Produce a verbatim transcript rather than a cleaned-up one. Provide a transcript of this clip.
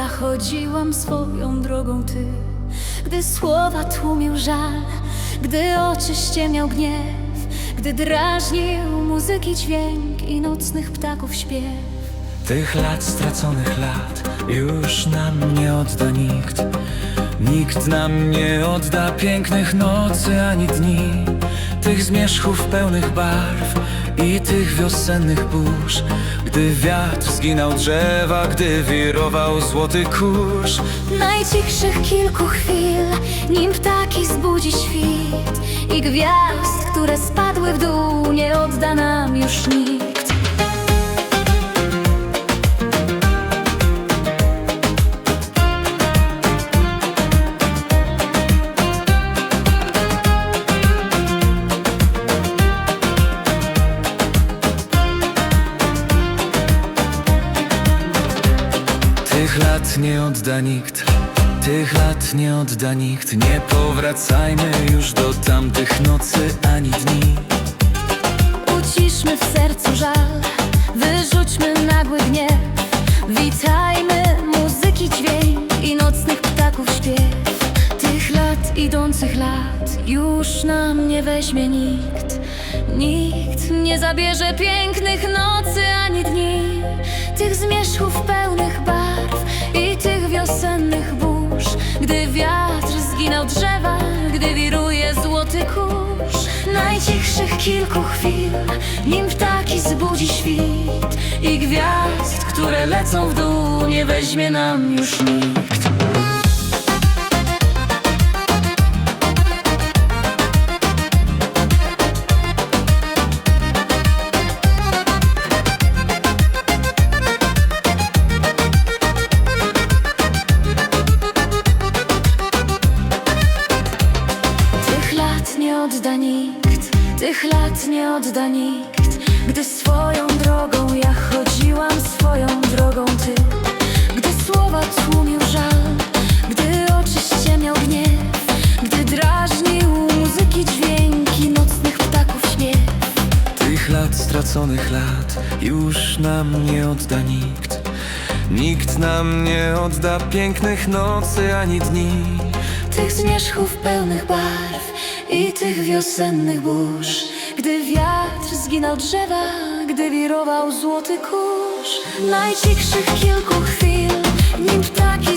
chodziłam swoją drogą ty. Gdy słowa tłumił żal, gdy oczy ściemniał gniew, gdy drażnił muzyki dźwięk i nocnych ptaków śpiew. Tych lat, straconych lat, już nam nie odda nikt. Nikt nam nie odda pięknych nocy ani dni. Tych zmierzchów pełnych barw i tych wiosennych burz, gdy wiatr zginał drzewa, gdy wirował złoty kurz. Najcichszych kilku chwil, nim ptaki zbudzi świt i gwiazd, które spadły w dół, nie odda nam już nikt. Tych lat nie odda nikt, tych lat nie odda nikt. Nie powracajmy już do tamtych nocy ani dni. Uciszmy w sercu żal, wyrzućmy nagły gniew. Witajmy muzyki dźwięk i nocnych ptaków śpiew. Tych lat, idących lat, już nam nie weźmie nikt. Nikt nie zabierze pięknych nocy ani dni. Tych zmierzchów pełnych barw i tych wiosennych burz, gdy wiatr zginał drzewa, gdy wiruje złoty kurz. Najcichszych kilku chwil, nim ptaki zbudzi świt i gwiazd, które lecą w dół, nie weźmie nam już nikt. Nie odda nikt, tych lat nie odda nikt. Gdy swoją drogą ja chodziłam, swoją drogą ty. Gdy słowa tłumił żal, gdy oczy ściemniał gniew, gdy drażnił muzyki dźwięki nocnych ptaków śpiew. Tych lat, straconych lat, już nam nie odda nikt. Nikt nam nie odda pięknych nocy ani dni. Tych zmierzchów pełnych barw i tych wiosennych burz, gdy wiatr zginał drzewa, gdy wirował złoty kurz. Najcichszych kilku chwil, nim ptaki